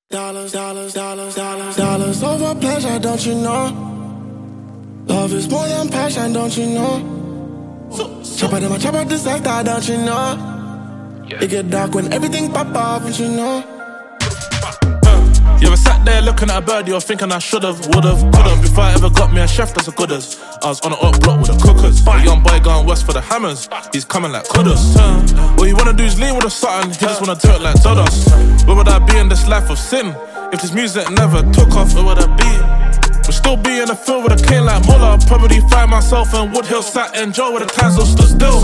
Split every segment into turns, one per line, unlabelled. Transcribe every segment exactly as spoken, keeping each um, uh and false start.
Dollars, dollars, dollars, dollars, dollars over pleasure, don't you know? Love is more than passion, don't you know? So, so. Chop out in my chop out the sector, don't you know? Yeah. It get dark when everything pop off, don't you know?
You ever sat there looking at a birdie or thinking I should've, would've, could've? Before I ever got me a chef that's as good as I was on an up block with the cookers. A young boy going west for the hammers, he's coming like kudos. What you wanna do is lean with a something, he just wanna do it like Dodos. Where would I be in this life of sin? If this music never took off, where would I be? Would still be in the field with a king like Muller. Probably find myself in Woodhill, sat and Joe, where the times all stood still.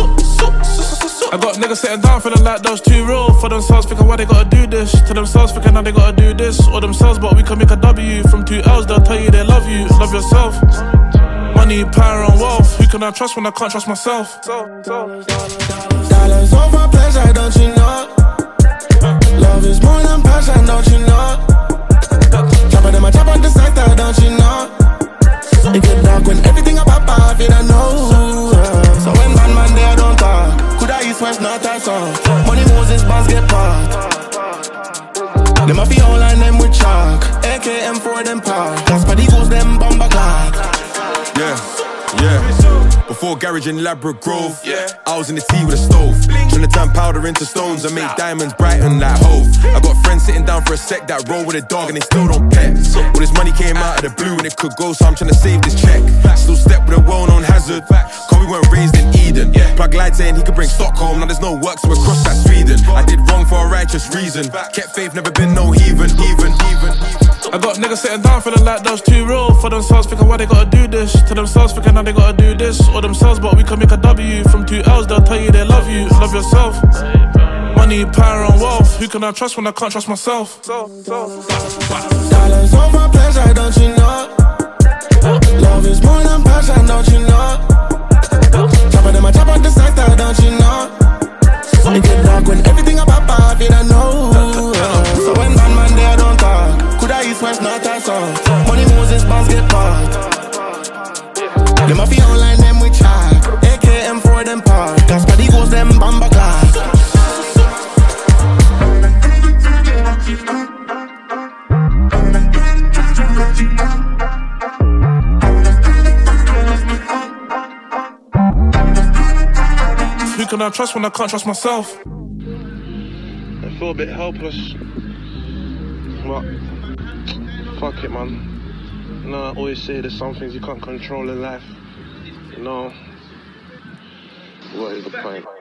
I got niggas sitting down feeling like those too real. For themselves thinking why they gotta do this. To themselves thinking how they gotta do this. Or themselves but we can make a W. From two L's they'll tell you they love you. Love yourself. Money, power and wealth. Who can I trust when I can't trust myself?
Dollars over pleasure, don't you know? Love is more than passion, don't you know? Chop out in my chop out the sector, don't you know? It get dark when everything I pop off, you don't know. So when man man there don't talk, could I east west not that song? Money Moses bounce get parked. Them a feel online them with chalk. A K M for them park. That's for the goes them bomber clock.
Yeah, yeah. Before garage in Ladbroke Grove, yeah. I was in the tea with a stove, trying to turn powder into stones and make diamonds brighten like Hove. I got friends sitting down for a sec that roll with a dog and they still don't pet. Well, this money came out of the blue and it could go, so I'm trying to save this check. Still step with a well-known hazard, cause we weren't raised in Eden. Plug lied saying he could bring Stockholm, now there's no work, so we're across that Sweden. I did wrong for a righteous reason, kept faith, never been no heathen, even, even.
I got niggas sitting down feeling like those too real. For themselves thinking why they gotta do this. To themselves thinking how they gotta do this. Or themselves but we can make a W. From two L's they'll tell you they love you. Love yourself. Money, power and wealth. Who can I trust when I can't trust myself?
Dollars over pleasure, don't you know? Love is more than passion, don't you know? Chop out in my chop out the sector, don't you know? It get dark when everything I pop off, you don't know. So when man man there don't talk, could I east west not that song? Money Moses bounce get parked. Them a feel online them with chalk. A K M for them park. That's for the goes them bomber clock.
Who can I trust when I can't trust myself?
I feel a bit helpless. But fuck it, man. You know, I always say there's some things you can't control in life. You know, what is the point?